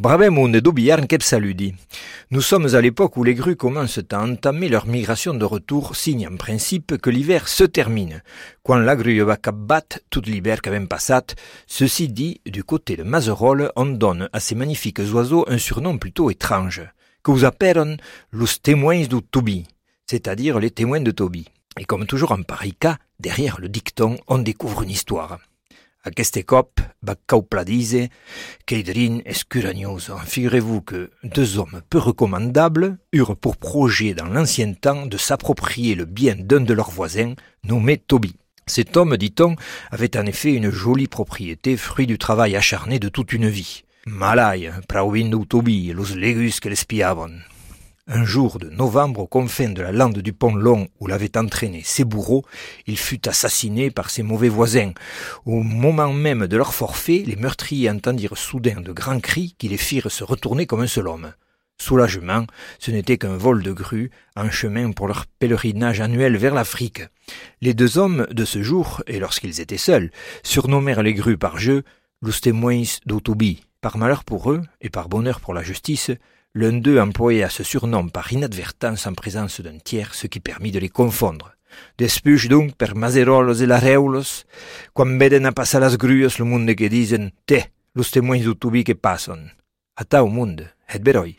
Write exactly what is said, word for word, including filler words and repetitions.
Brave monde d'Obiarn kep saludi. Nous sommes à l'époque où les grues commencent à entamer leur migration de retour, signe en principe que l'hiver se termine. Quand la grue va cap bat, tout l'hiver qu'avem passat, ceci dit, du côté de Mazerolles, on donne à ces magnifiques oiseaux un surnom plutôt étrange, que vous appellent los témoins du Toby, c'est-à-dire les témoins de Toby. Et comme toujours en pareil cas, derrière le dicton, on découvre une histoire. Aquest cop, Baccaupladise, Keidrin Escuragnoso. Figurez-vous que deux hommes peu recommandables eurent pour projet dans l'ancien temps de s'approprier le bien d'un de leurs voisins, nommé Toby. Cet homme, dit-on, avait en effet une jolie propriété, fruit du travail acharné de toute une vie. Malai, prauvindu Toby, los legus que l'espiavon. Un jour de novembre, aux confins de la lande du Pont Long où l'avaient entraîné ses bourreaux, il fut assassiné par ses mauvais voisins. Au moment même de leur forfait, les meurtriers entendirent soudain de grands cris qui les firent se retourner comme un seul homme. Soulagement, ce n'était qu'un vol de grues, en chemin pour leur pèlerinage annuel vers l'Afrique. Les deux hommes de ce jour, et lorsqu'ils étaient seuls, surnommèrent les grues par jeu « los témoins do Toby ». Par malheur pour eux, et par bonheur pour la justice, l'un d'eux employa ce surnom par inadvertance en présence d'un tiers, ce qui permit de les confondre. Después donc per Mazerolles et Lareulos, quan veden a passar las grues, le monde que disen « Te, los témoins du Toby que passen ». Ata au monde, et beroi.